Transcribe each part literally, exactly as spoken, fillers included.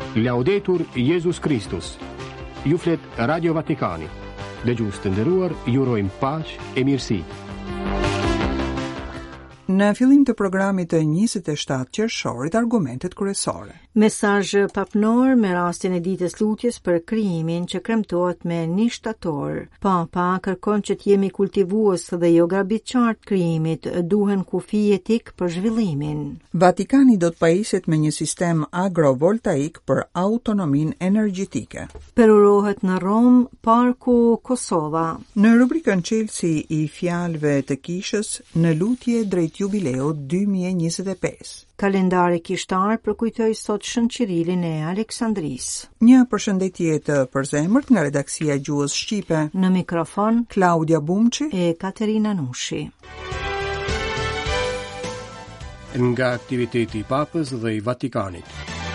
Laudetur Jesus Christus. Ju flet Radio Vatikani. Dëgjues të nderuar, ju urojmë paqë e mirësi. Në fillim të programit të njëzet e shtatë qershorit, argumentet kryesore. Mesazh papnor me rastin e ditës lutjes për krijimin që kremtohet me një shtator. Papa kërkon që të jemi kultivues dhe jo grabitçar të krijimit, duhen kufi etik për zhvillimin. Vatikani do të pajiset me një sistem agrovoltaik për autonominë energjetike. Perurohet në Rom Parku Kosova. Në rubrikën Çelësi i fjalëve të kishës në lutje drejt jubileut dy mijë e njëzet e pesë. Kalendari kishtar përkujtoi sot Shënqirilin e Aleksandrisë. Një përshëndetje të përzemërt nga redaksia e Gjuhës Shqipe. Në mikrofon Klaudia Bumçi e Katerina Nushi. Nga aktiviteti i Papës dhe i Vatikanit.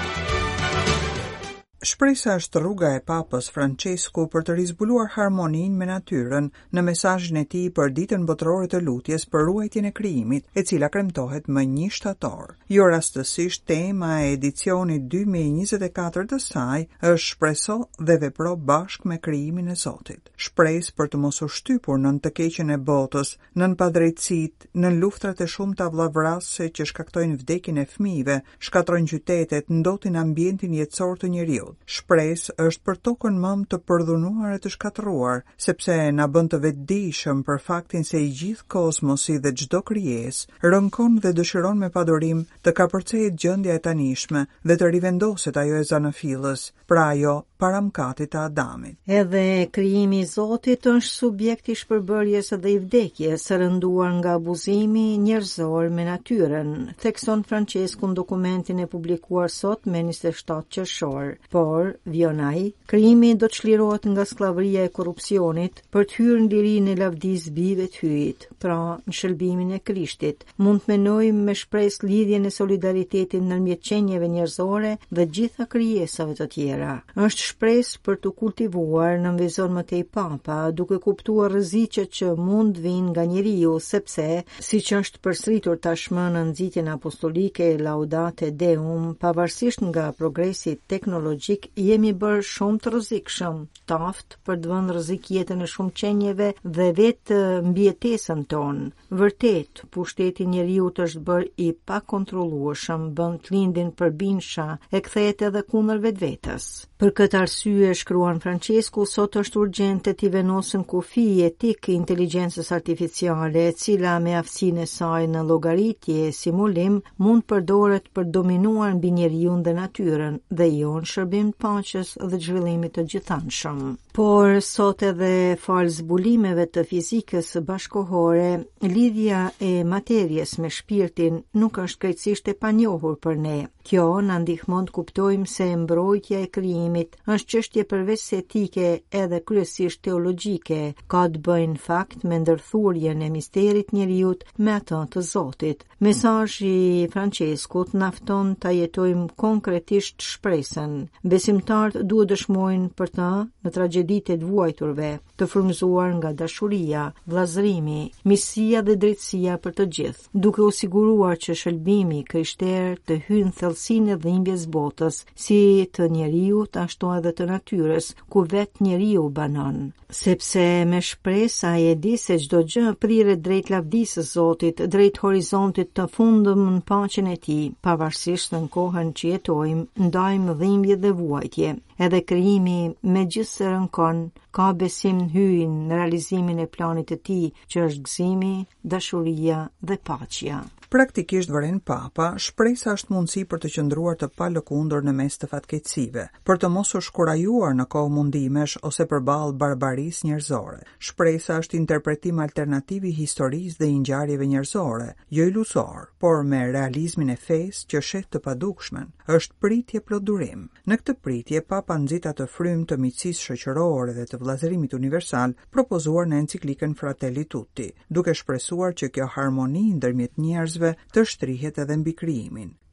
Shpresa është rruga e Papës Francesku për të rizbuluar harmoninë me natyrën në mesazhin e tij për ditën botërore të lutjes për ruajtjen e krijimit, e cila kremtohet më një shtator. Jo rastësisht tema e edicionit dy mijë e njëzet e katër të saj është shpreso dhe vepro bashkë me krijimin e Zotit. Shpresë për të mos u shtypur nën të keqen e botës, nën padrejtësitë, nën luftrat e shumta vllavrasëse që shkaktojnë vdekjen e fëmijëve, shkatrojnë qytetet, ndotin ambientin jetësor të njerëzit. Shpresë është për tokën mëm të përdhunuar e të shkatruar, sepse na bën të vetëdijshëm për faktin se i gjithë kosmosi dhe çdo krijesë rënkon dhe dëshiron me padurim të kapërcehet gjendja e tanishme dhe të rivendoset ajo e zanëfillës, pra ajo paramkatit të Adamit. Edhe krijimi i Zotit është subjekt i shpërbërjes dhe i vdekjes, rënduar nga abuzimi njerëzor me natyrën, thekson Francesku në dokumentin e publikuar sot me njëzet e shtatë qershor. Por, vjonaj, krijimi do të çlirohet nga skllavëria e korrupsionit për të hyrë në lirinë e lavdisë bijve të hyjit, pra në shëlbimin e Krishtit. Mund të menojmë me shpresë lidhjen e solidaritetit ndërmjet qenieve njerëzore dhe gjitha krijesave të tjera. Është shpresë për të kultivuar, nënvizon më tej Papa, duke kuptuar rreziqet që mund vinë nga njeriu, sepse, siç është përsëritur tashmë në nxitjen apostolike Laudate Deum, pavarësisht nga progresi teknologjik, jemi bërë shumë të rrezikshëm, taft për të vënë rrezik jetën e shumë qenieve dhe vetë mbijetesën tonë. Vërtet, pushteti i njeriut është bërë i pakontrollueshëm, bën të lindin përbinsha, e kthehet edhe kundër vetvetes. Për këtë arsye, shkruan Francesku, sot është urgjente t'i venosin kufi etik inteligjencës artificiale, e cila me aftësinë e saj në llogaritje e simulim mund përdoret për dominuar mbi njeriun dhe natyrën dhe jo në shërbim të paqes dhe zhvillimit të gjithanshëm. Por sot edhe fal zbulimeve të fizikës bashkohore, lidhja e materjes me shpirtin nuk është krejtësisht e panjohur për ne. Kjo na ndihmon të kuptojmë se mbrojtja e krijimit është çështje përveç se etike edhe kryesisht teologjike, ka të bëjë në fakt me ndërthurjen e misterit njeriut me atë të Zotit. Mesazhi i Franceskut na fton ta jetojmë konkretisht shpresën. Besimtarët duhet dëshmojnë për të në tragjeditë e të vuajturve, të frymëzuar nga dashuria, vllazërimi, miqësia dhe drejtësia për të gjithë, duke u siguruar që shëlbimi krishter të hyjë në thellësinë e dhimbjes botës, si të njeriut ashtu edhe të natyrës, ku vetë njeriu banon. Sepse me shpresë ai e di se çdo gjë prirret drejt lavdisë së Zotit, drejt horizontit të fundëm në paqen e tij, pavarësisht në kohën që jetojmë, ndajmë dhimbje dhe vuajtje. Edhe krijimi megjithëse rënkon, ka besim në hyjin në realizimin e planit të tij, që është gëzimi, dashuria dhe paqja. Praktikisht vëren Papa, shpresa është mundësi për të qëndruar të palëkundur në mes të fatkeqësive, për të mos u shkurajuar në kohë mundimesh ose përballë barbarisë njerëzore. Shpresa është interpretim alternativ i historisë dhe i ngjarjeve njerëzore, jo iluzor, por me realizmin e fesë që shet të padukshmen. Është pritje për durim. Në këtë pritje, Papa nxit atë frymë të miqësisë shoqërore dhe të vëllazërimit universal propozuar në enciklikën Fratelli Tutti, duke shpresuar që kjo harmoni ndërmjet njerëzve të shtrihet edhe mbi krijimin.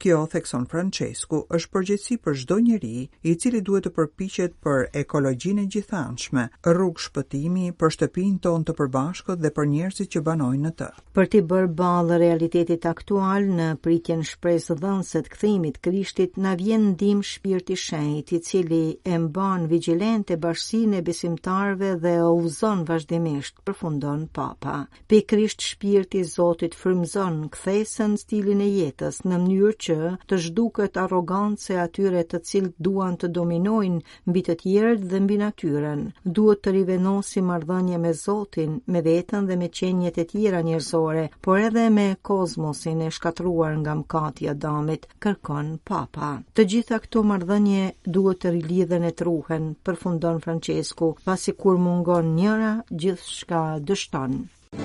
Kjo, thekson Francesku, është përgjegjësi për çdo njeri i cili duhet të përpiqet për ekologjinë e gjithanshme, rrugë shpëtimi për shtëpinë tonë të përbashkët dhe për njerëzit që banojnë në të. Për të bërë ballë realitetit aktual në pritjen shpresëdhënëse të kthimit Krishtit, na vjen ndihmë Shpirti i Shenjtë, i cili e mban vigjilente bashkësinë e besimtarëve dhe e udhëzon vazhdimisht, përfundon Papa. Pikërisht Shpirti i Zotit frymëzon kthesën stilin e jetës në mënyrë që të zhduket arrogancë e atyre të cilët duan të dominojnë mbi të tjerët dhe mbi natyrën. Duhet të rivendosim marrëdhënie me Zotin, me veten dhe me qenjet e tjera njerëzore, por edhe me kozmosin e shkatruar nga mëkati i Adamit, kërkon Papa. Të gjitha këto marrëdhënie duhet të rilidhen e truhen, përfundon Francesku, pasi kur mungon njëra, gjithçka dështon.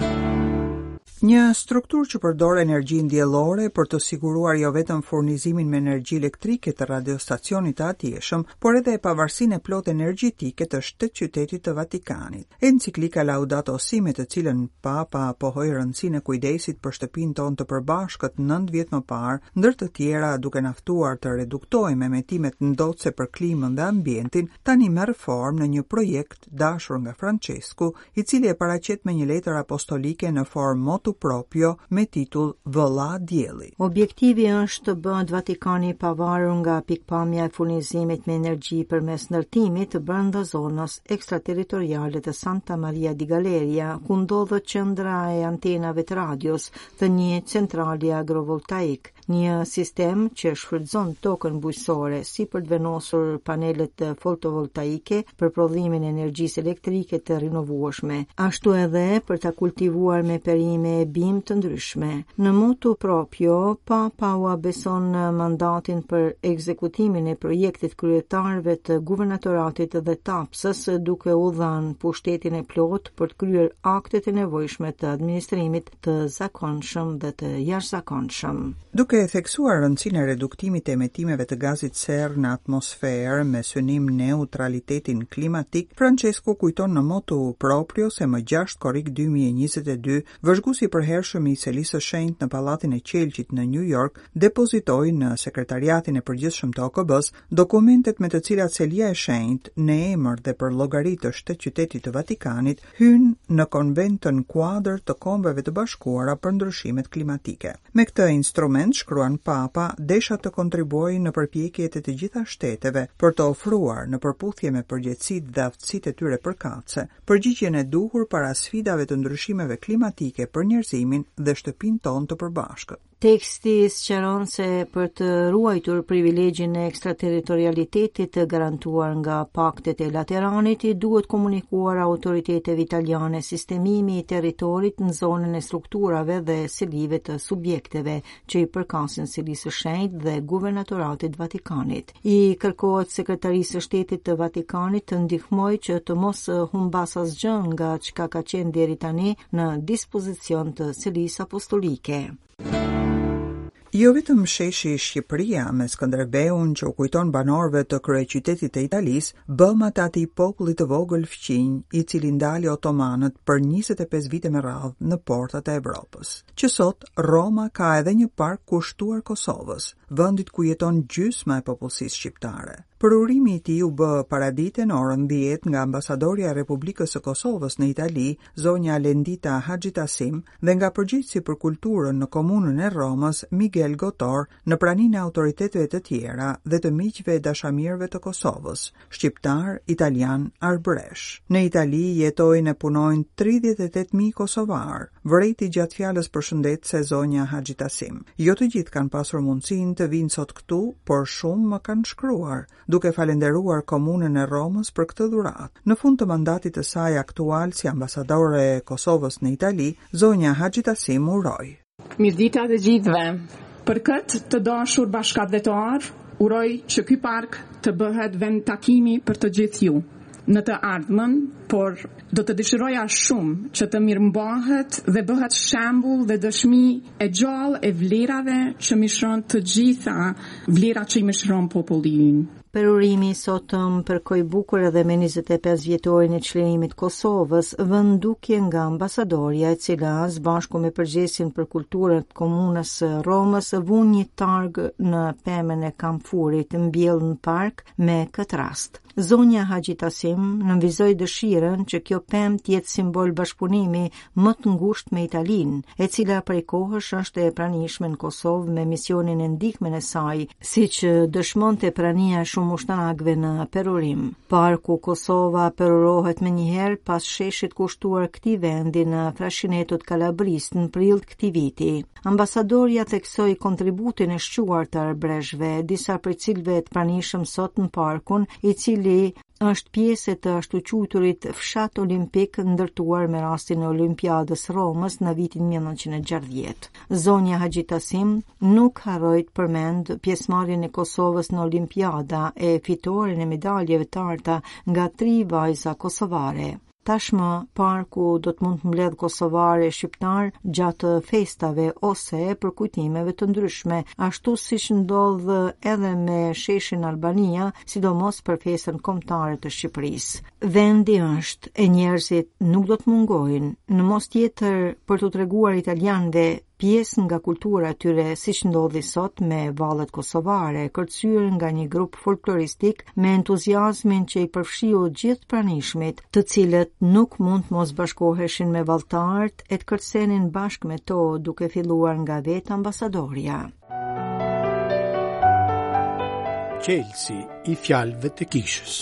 Një strukturë që përdor energjinë diellore për të siguruar jo vetëm furnizimin me energji elektrike të radiostacionit të atjeshëm, por edhe pavarësinë e plotë energjetike të Shtëqytetit të Vatikanit. Enciklika Laudato Si, me të cilën Papa pohoi rëndësinë e kujdesit për shtëpinë tonë të përbashkët nëntë vjet më parë, ndër të tjera duke na ftuar të reduktojmë emetimet ndotëse për klimën dhe ambientin, tani merr formë në një projekt dashur nga Francesku, i cili e paraqet me një letër apostolike në formë proprio me titull Vëlla Dielli. Objektivi është të bëhet Vatikani i pavarur nga pikpamja e furnizimit me energji përmes ndërtimit të brenda zonës ekstraterritoriale të Santa Maria di Galeria, ku ndodhet qendra e antenave të radios të një centrali agrovoltaik, një sistem që shfrytëzon tokën bujqësore si për të vendosur panelet fotovoltaike për prodhimin e energjisë elektrike të rinovueshme, ashtu edhe për ta kultivuar me perime e bimë të ndryshme. Në motu proprio, Papa u beson mandatin për ekzekutimin e projektit kryetarëve të guvernatoratit dhe tapsës, duke u dhënë pushtetin e plot për të kryer aktet e nevojshme të administrimit të zakonshëm dhe të jashtëzakonshëm. Duke e theksuar rëndësinë e reduktimit të emetimeve të gazit serë në atmosferë me synim neutralitetin klimatik, Francesku kujton në motu proprio se më gjashtë korrik dy mijë e njëzet e dy, vëzhguesi i përhershëm i Selisë së Shenjtë në Pallatin e Qelqit në New York depozitoi në sekretariatin e përgjithshëm të O K B-s dokumentet me të cilat Selia e Shenjtë, në emër dhe për llogari të Shtëqytetit të Vatikanit, hyn në konventën kuadër të Kombeve të Bashkuara për ndryshimet klimatike. Me këtë instrument, shkruan Papa, desha të kontribuojë në përpjekjet e të gjitha shteteve për të ofruar në përputhje me përgjegjësitë dhe aftësitë e tyre përkatëse, përgjigjen e duhur para sfidave të ndryshimeve klimatike për njerëzimin dhe shtëpinë tonë të përbashkët. Teksti sqaron se për të ruajtur privilegjin e ekstraterritorialitetit të garantuar nga paktet e Lateranit, i duhet komunikuar autoriteteve italiane sistemimi i territorit në zonën e strukturave dhe selive të subjekteve që i përkasin Selisë së Shenjtë dhe Guvernatoratit Vatikanit. I kërkohet Sekretarisë së Shtetit të Vatikanit të ndihmojë që të mos humbas asgjë nga çka ka qenë deri tani në dispozicion të Selisë Apostolike. Jo vetëm sheshi Shqipëria me Skënderbeun që u kujton banorëve të kryeqytetit të Italisë, bëmat ati popullit të vogël fqinj, i cili ndali otomanët për njëzet e pesë vite me radhë në portat e Evropës. Që sot Roma ka edhe një park kushtuar Kosovës, vendit ku jeton gjysma e popullsisë shqiptare. Përurimi i tij u bë paradite në orën dhjetë nga ambasadorja e Republikës së Kosovës në Itali, zonja Lendita Haxhitasim, dhe nga përgjegjësi për kulturën në komunën e Romës, Miguel Gotor, në praninë e autoriteteve të tjera dhe të miqve e dashamirëve të Kosovës, shqiptar, italian, arbëresh. Në Itali jetojnë e punojnë tridhjetë e tetë mijë kosovar, vërejti gjatë fjalës përshëndetëse zonja Haxhitasim. Jo të gjithë kanë pasur mundësinë të vinë sot këtu, por shumë më kanë shkruar, duke falenderuar komunën e Romës për këtë dhuratë. Në fund të mandatit të saj aktual si ambasadore e Kosovës në Itali, zonja Haxhitasim uroi. Mirëdita të gjithëve. Për këtë të dashur bashkëdhetar, uroj që ky park të bëhet vend takimi për të gjithë ju në të ardhmen, por do të dëshiroja shumë që të mirëmbahet dhe bëhet shembull dhe dëshmi e gjallë e vlerave që mishron të gjitha vlerat që i mishron populli ynë. Perurimi sot më përkoi bukur edhe me njëzet e pesë vjetorin e çlirimit Kosovës, vëndukje nga ambasadoria e cila së bashku me përgjegjësin për kulturën të komunës së Romës vun një targ në pemën e Kamfurit, mbjellë në park me këtë rast. Zonja Haxhi Tasim nënvizoi dëshirën që kjo pemë të jetë simbol bashkëpunimi më të ngushtë me Italinë, e cila prej kohësh është e pranishme në Kosovë me misionin e ndihmën e saj, siç dëshmonte prania e shumë ushtarakëve në perurim. Parku Kosova perurohet menjëherë pas sheshit kushtuar këtij vendi në Frashinetot Kalabris në prill të këtij viti. Ambasadoria theksoi kontributin e shquar të arbreshve, disa prej cilëve të pranishëm sot në parkun, i cili është pjesë të ashtu quajturit fshat olimpik ndërtuar me rastin e Olimpiadës Romës në vitin mille nëntëqind e gjashtëdhjetë. Zonja Haxhi Tasim nuk harroi të përmend pjesëmarrjen e Kosovës në Olimpiada e fitoren e medaljeve të arta nga tri vajza kosovare. Tashmë, parku do të mund të mbledh kosovare shqiptar gjatë festave ose për kujtimeve të ndryshme, ashtu siç ndodh edhe me sheshin Albania, sidomos për festën kombëtare të Shqipërisë. Vendi është e njerëzit nuk do të mungojnë, në mos tjetër për t'u treguar italianëve pjesë nga kultura e tyre, siç ndodhi sot me vallet kosovare, kërcyer nga një grup folkloristik me entuziazmin që i përfshiu gjithë pranishmit, të cilët nuk mund të mos bashkoheshin me valltarët e të kërcenin bashkë me to, duke filluar nga vetë ambasadoria. Qelsi i fjalëve të kishës.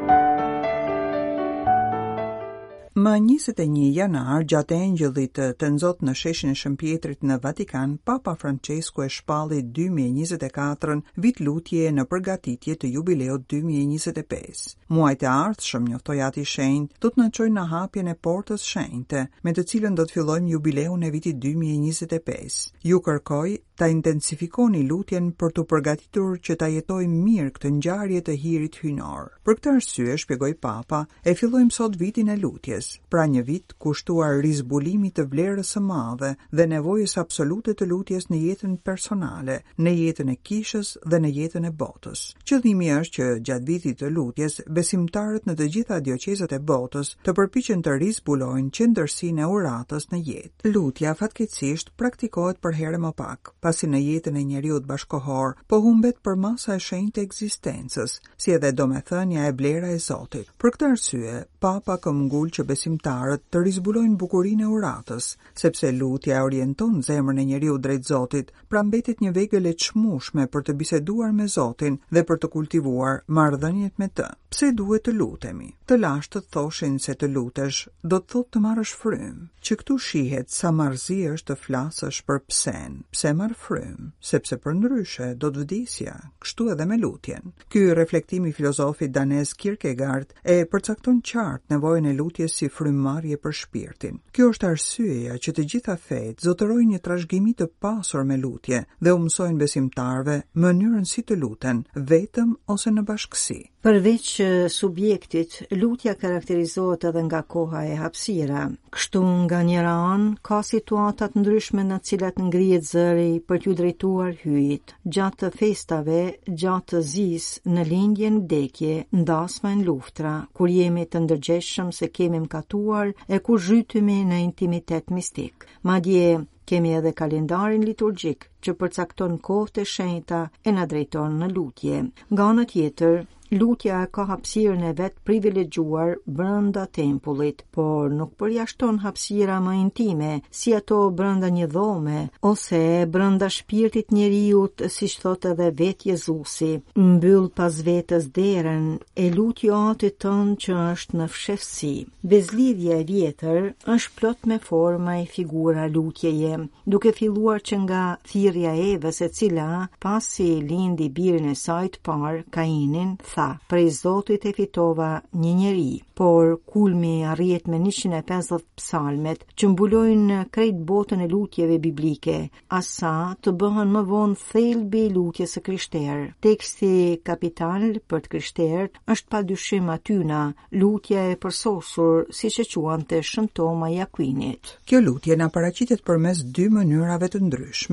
Më njëzet e një janar, gjatë engjëllit të nxot në sheshin e Shëmpjetrit në Vatikan, Papa Francesku e shpalli dy mijë e njëzet e katër vit lutje në përgatitje të jubileut dy mijë e njëzet e pesë. Muajt e ardhshëm, njoftoi Ati i Shenjtë, do të na çojnë në hapjen e portës shenjte, me të cilën do të fillojmë jubileun e vitit dy mijë e njëzet e pesë. Ju kërkoj ta intensifikoni lutjen për të përgatitur që ta jetojmë mirë këtë ngjarje të hirit hynor. Për këtë arsye, shpjegoi Papa, e fillojmë sot vitin e lutjes, pra një vit kushtuar rizbulimit të vlerës së madhe dhe nevojës absolute të lutjes në jetën personale, në jetën e kishës dhe në jetën e botës. Qëllimi është që gjatë vitit të lutjes, besimtarët në të gjitha dioqezat e botës të përpiqen të rizbulojnë qëndërsinë e uratës në jetë. Lutja fatkeqësisht praktikohet për herë më pak, pasi në jetën e njeriut bashkohor po humbet për masa e shenjtë e ekzistencës, si edhe domethënia e vlera e Zotit. Për këtë arsye, Papa këmbgul që besimtarët të rizbulojnë bukurinë e uratës, sepse lutja orienton zemrën e njeriut drejt Zotit, pra mbetet një vegël e çmueshme për të biseduar me Zotin dhe për të kultivuar marrëdhëniet me të. Pse duhet të lutemi? Të lashtët thoshin se të lutesh do të thotë të marrësh frym, që këtu shihet sa marrëzi është të flasësh për psen, pse marr frym, sepse për ndryshe do të vdisja, kështu edhe me lutjen. Ky reflektimi i filozofit danez Kierkegaard e përcakton qartë nevojën e lutjes si frymmarrje për shpirtin. Kjo është arsyeja që të gjitha fetë zotërojnë një trashëgimi të pasur me lutje dhe u mësojnë besimtarve mënyrën si të luten, vetëm ose në bashkësi. Përveç subjektit, lutja karakterizohet edhe nga koha e hapësira. Kështu nga njëra anë, ka situata të ndryshme në të cilat ngrihet zëri për t'ju drejtuar hyjit, gjatë festave, gjatë zis, në lindje, në vdekje, ndasma në luftra, kur jemi të ndërgjeshëm se kemi mkatuar e kur zhytemi në intimitet mistik. Madje kemi edhe kalendarin liturgjik që përcakton kohët e shenjta e na drejton në lutje. Nga ana tjetër, lutja ka hapësirën e vet privilegjuar brenda tempullit, por nuk përjashton hapësira më intime, si ato brenda një dhome ose brenda shpirtit njeriut, siç thotë edhe vet Jezusi. Mbyll pas vetes derën e lutjo Atit tënd që është në fshehsi. Bezlidhja e vjetër është plot me forma e figura lutjeje, duke filluar që nga thirrja e Evës, e cila pasi lindi birin e saj të parë, Kainin, tha: prej Zotit e fitova një njeri, por kulmi arrihet me njëqind e pesëdhjetë psalmet që mbulojnë krejt botën e lutjeve biblike, asa të bëhen më vonë thelbi i lutjes së krishterë. Teksti kapital për të krishterët është padyshim atyna, lutja e përsosur, siç e quante Shën Toma i Akuinit. Kjo lutje na paraqitet përmes dy mënyrave të ndryshme që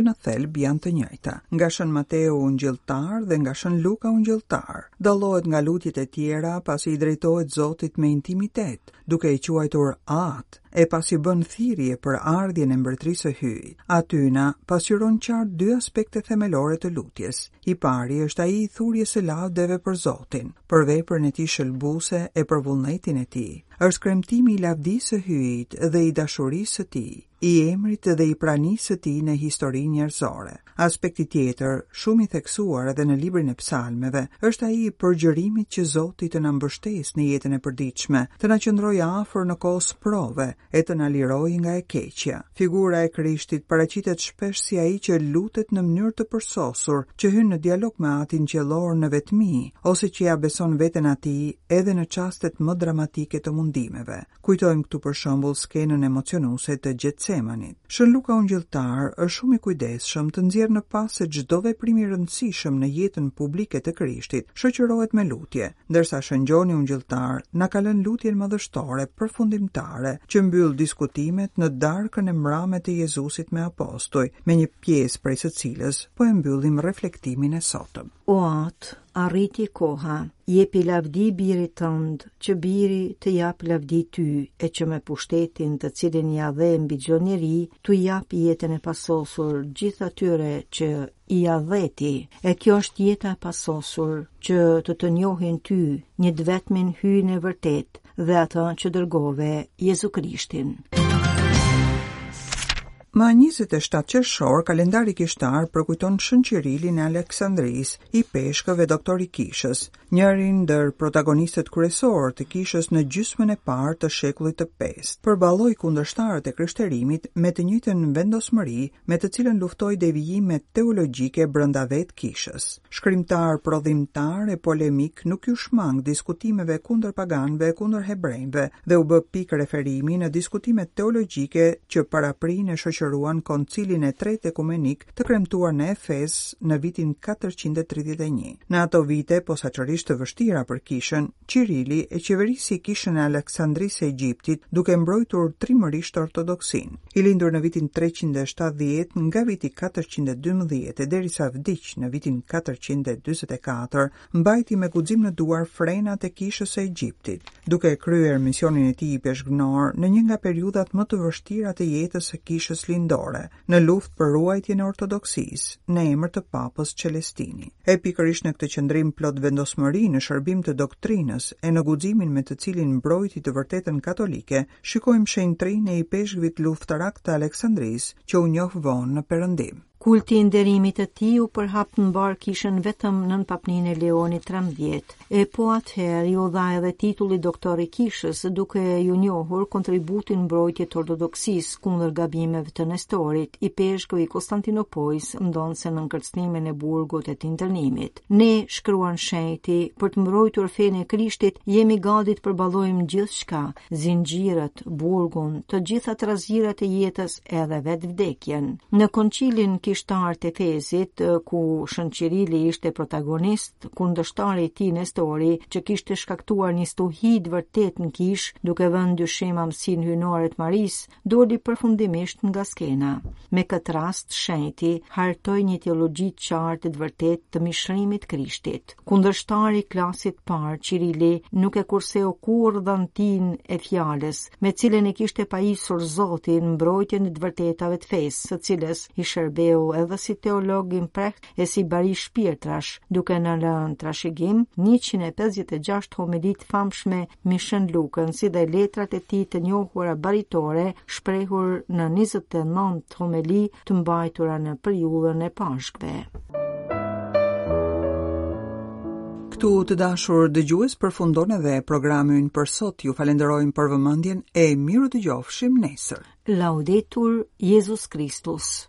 në thelb janë të njëjta, nga Shën Mateu Ungjilltar dhe nga Shën Luka Ungjilltar. Dallohet nga lutjet e tjera pasi i drejtohet Zotit me intimitet, duke i quajtur Atë, e pasi bën thirrje për ardhjen e mbretërisë së hyjit. Atyna pasqyron qartë dy aspekte themelore të lutjes. I pari është ai i thurjes së lavdeve për Zotin, për veprën e tij shëlbuese e për vullnetin e tij. Është kremtimi i lavdisë së hyjit dhe i dashurisë së tij, i emrit dhe i pranisë së tij në historinë njerëzore. Aspekti tjetër, shumë i theksuar edhe në librin e psalmeve, është ai i përgjërimit që Zoti të na mbështesë në jetën e përditshme, të na qëndrojë afër në kohë sprove e të na lirojë nga e keqja. Figura e Krishtit paraqitet shpesh si ai që lutet në mënyrë të përsosur, që hyn në dialog me Atin qiellor në vetmi, ose që ja beson veten atij edhe në çastet më dramatike të mundimeve. Kujtojmë këtu për shembull skenën emocionuese të Getsemanit. Shën Luka Ungjilltar është shumë i kujdesshëm të nxjerrë në pas se çdo veprim i rëndësishëm në jetën publike të Krishtit shoqërohet me lutje, ndërsa Shën Gjoni Ungjilltar na ka lënë lutjen madhështore përfundimtare që mbyll diskutimet në darkën e mrame të Jezusit me apostoj, me një pjesë prej së cilës po e mbyllim reflektimin e sotëm. O Atë, arriti koha, jepi lavdi birit tënd, që biri të jap lavdi ty, e që me pushtetin të cilin ja dhe mbi çdo njeri, tu jap jetën e pasosur gjithë atyre që i ja dheti. E kjo është jeta e pasosur, që të të njohin ty, një të vetmin hyjën e vërtet, dhe atë që dërgove Jezu Krishtin. Më njëzet e shtatë qershor, kalendari kishtar përkujton Shën Qirilin e Aleksandris, i peshkëve doktor i kishës, njërin ndër protagonistët kryesorë të kishës në gjysmën e parë të shekullit të pestë. Përballoi kundërshtarët e krishterimit me të njëjtën vendosmëri me të cilën luftoi devijimet teologjike brenda vetë kishës. Shkrimtar prodhimtar e polemik nuk ju shmang diskutimeve kundër paganëve, kundër hebrejve dhe u bë pikë referimi në diskutimet teologjike që paraprinë e shoqëruan koncilin e tretë ekumenik të kremtuar në Efes në vitin katërqind e tridhjetë e një. Në ato vite posaçërisht të vështira për kishën, Qirili e qeverisi kishën e Aleksandrisë së Egjiptit duke mbrojtur trimërisht ortodoksin. I lindur në vitin treqind e shtatëdhjetë, nga viti katërqind e dymbëdhjetë derisa vdiq në vitin katërqind e dymbëdhjetë e katër, mbajti me guxim në duar frenat e kishës së Egjiptit, duke kryer misionin e tij i peshgënor në një nga periudhat më të vështira të jetës së kishës lindore, në luftë për ruajtjen e ortodoksisë, në emër të Papës Celestini. E pikërisht në këtë qendrim plot vendosmëri në shërbim të doktrinës e në guximin me të cilin mbrojti të vërtetën katolike, shikojmë shenjtrinë e i peshqvit luftarak të Aleksandrisë që u njoh vonë në Perëndim. Kulti i nderimit të tij u përhap në bar kishën vetëm nën papninë e Leonit trembëdhjetë, e po atëherë ju dha edhe titulli doktor i kishës, duke ju njohur kontributin mbrojtjet ortodoksisë kundër gabimeve të Nestorit, i peshkëve i Konstantinopojës, ndonse në nkërcënimin e burgut e të internimit. Ne, shkruan shenjti, për të mbrojtur fenë e Krishtit, jemi gati të përballojmë gjithçka, zinxhirët, burgun, të gjitha trazirat e jetës, edhe vetë vdekjen. Në koncilin kishtar të Efesit, ku Shën Qirili ishte protagonist, kundërshtari i tij Nestori, që kishte shkaktuar një stuhi të vërtet në kish, duke vënë dyshim amësinë hyjnore të Marisë, doli përfundimisht nga skena. Me këtë rast, shenjti hartoi një teologji të qartë të vërtet të mishërimit Krishtit. Kundërshtari i klasit parë, Qirili, nuk e kurseu kurrë dhantin e fjalës, me cilën e kishte pajisur Zotin mbrojtjen e të vërtetave të fesë, së cilës i shërbeu edhe si teolog imprekt e si bari shpirtrash, duke në lënë trashëgim njëqind e pesëdhjetë e gjashtë homilit famshme me Shën Lukën, si dhe letrat e tij të njohura baritore, shprehur në njëzet e nëntë homili të mbajtura në periudhën e Pashkëve. Këtu të dashur dëgjues përfundon edhe programi ynë për sot. Ju falenderojmë për vëmendjen e miru dëgjofshim nesër. Laudetur Jesus Christus.